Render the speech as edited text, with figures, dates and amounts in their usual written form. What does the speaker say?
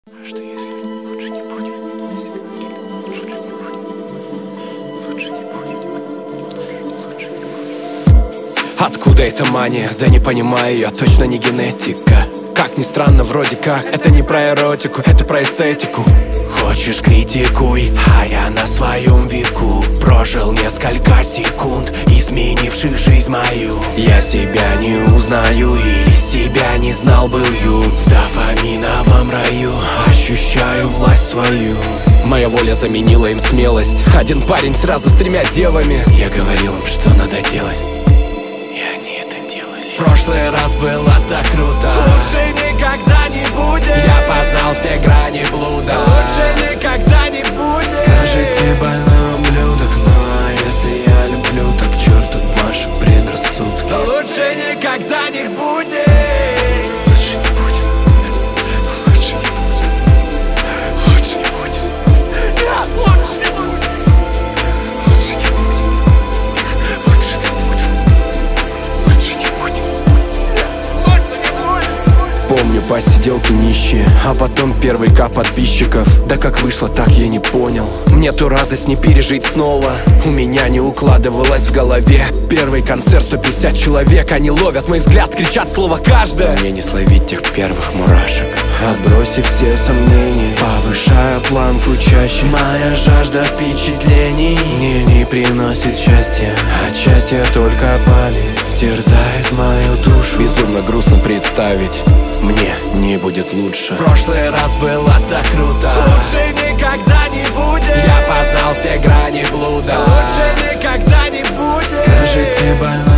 А что если лучше не будет? Лучше не будет. Лучше не будет. Лучше не будет. Откуда эта мания? Да не понимаю, я точно не генетика. Как ни странно, вроде как это не про эротику, это про эстетику. Хочешь, критикуй, а я на своем веку прожил несколько секунд, изменивших жизнь мою. Я себя не узнаю или себя не знал, был юн. В дофаминовом раю ощущаю власть свою. Моя воля заменила им смелость. Один парень сразу с 3 девами. Я говорил им, что надо делать, и они это делали. В прошлый раз было так круто, лучше никогда не будет. Я познал все грани блуда, лучше никогда не будет. Скажите, больной ублюдок, ну а если я люблю, так к черту ваши предрассудки. Лучше никогда не будет. Лучше не будет. Лучше не будет. Лучше не будет. Нет, лучше не будет. Лучше не будет. Лучше не будет. Лучше не будет. Лучше не будет. Помню посиделки нищие, а потом первый кап подписчиков. Да как вышло, так я не понял. Мне ту радость не пережить снова. У меня не укладывалось в голове. Первый концерт, 150 человек. Они ловят мой взгляд, кричат слово каждое. Мне не словить тех первых мурашек. Отбросив все сомнения, повышая планку чаще. Моя жажда впечатлений мне не приносит счастья. От счастья только память терзает мою душу. Безумно грустно представить, мне не будет лучше. В прошлый раз было так круто, Лучше никогда не будет. я познал все грани блуда. Лучше никогда не будет. Скажите, больной